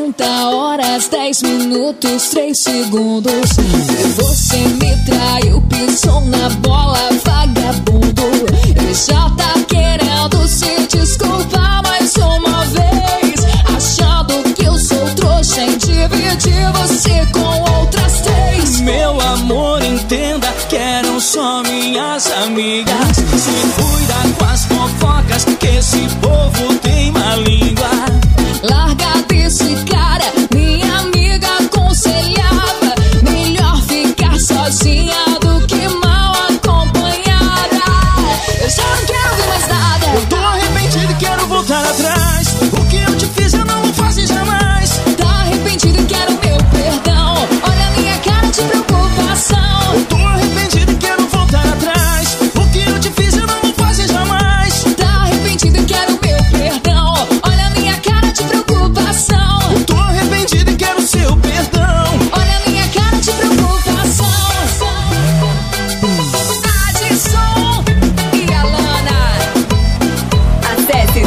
40 horas, 10 minutos, 3 segundos. Você me traiu, pisou na bola, vagabundo. Ele já tá querendo se desculpar mais uma vez, achando que eu sou trouxa em dividir você com outras 3. Meu amor, entenda que eram só minhas amigas. Se cuida com as fofocas, que esse povo tem má língua. Larga desse cara, minha amiga aconselhava. Melhor ficar sozinha do que mal acompanhada. Eu já não quero ver mais nada. Eu tô arrependido e quero voltar atrás. O que eu te fiz eu não vou fazer jamais. Tá arrependido e quero meu perdão. Olha a minha cara de preocupação. Eu tô arrependido e quero voltar atrás. O que eu te fiz eu não vou fazer jamais. Tá arrependido e quero meu perdão. Olha a minha cara de preocupação. Eu tô arrependido e quero seu perdão. Olha a minha cara de preocupação. Adson e Alana. Acesse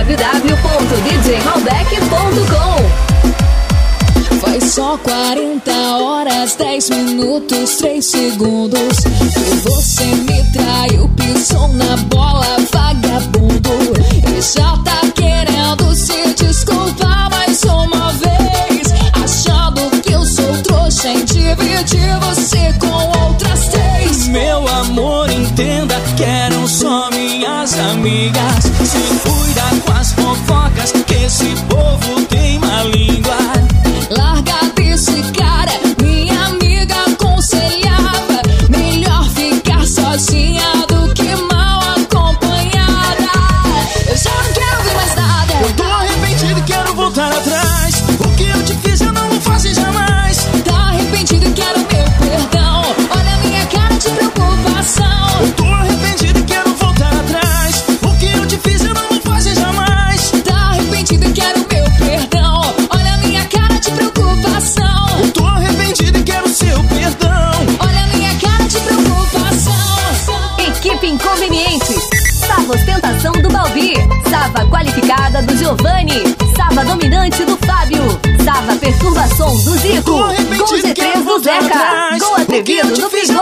www.djmalbec.com. Faz só 40 horas, 10 minutos, 3 segundos. Você me traiu, pisou na bola, vagabundo. Ele já tá querendo se desculpar mais uma vez, achando que eu sou trouxa em dividir você com outras 3. Meu amor, entenda que eram só minhas amigas. Se cuida com as fofocas, que esse povo tem má língua. Larga desse cara, minha amiga aconselhava. Melhor ficar sozinha do que mal acompanhada. Eu já não quero ver mais nada. Eu tô arrependido e quero voltar atrás. O que eu te fiz eu não vou fazer jamais. Tá arrependido e quero meu perdão. Olha a minha cara de preocupação. Eu tô arrependido e quero voltar atrás. O que eu te fiz eu não vou fazer jamais. Tá arrependido e quero meu perdão. Olha a minha cara de preocupação. Eu tô arrependido e quero seu perdão. Olha a minha cara de preocupação. Equipe Inconveniente. Sava Ostentação do Balbi. Sava Qualificada do Giovanni. Sava Dominante do Fábio. Sava Perturbação do Zico. Gol G3 do Zeca. Gol Atrevido do Pigô.